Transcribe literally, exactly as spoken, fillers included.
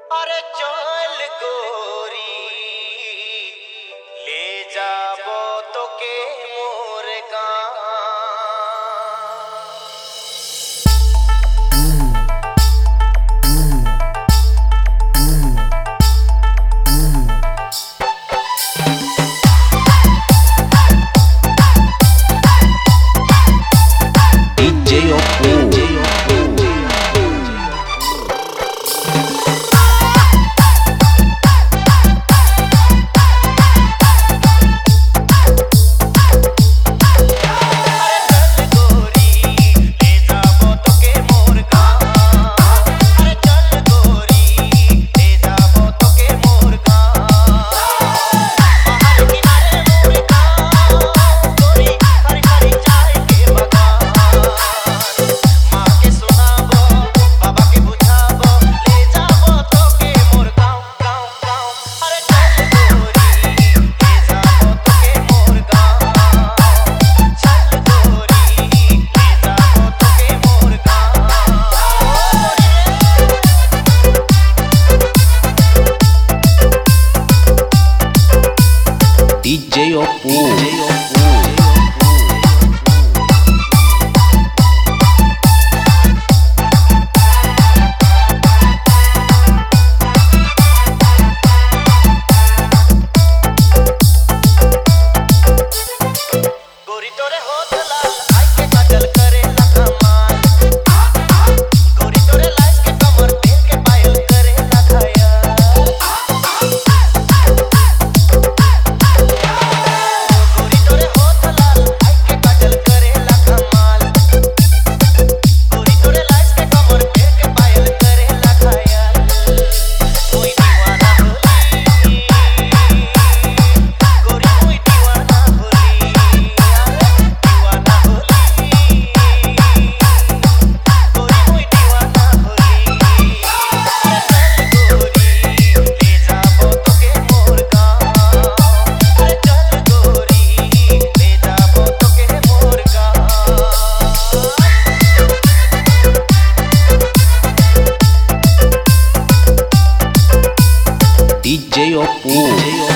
अरे चल गोरी ले जाबो तोके मोर गाँव। D J Oppo. गोरी तोरे होठ लाल आई के काजल करेला कमाल। गोरी तोरे लाइस के कमर दिल के पायल करेला घायल। गोरी तोरे होठ लाल आई के काजल करेला कमाल। गोरी तोरे लाइस के कमर दिल के पायल करेला घायल। कोई दीवाना होली गोरी कोई दीवाना होली दीवाना होली गोरी कोई दीवाना होली। चल गोरी ले जाबो तोके मोर गाँव। अरे चल गोरी ले जाबो तोके मोर गाँव। D J Oppo.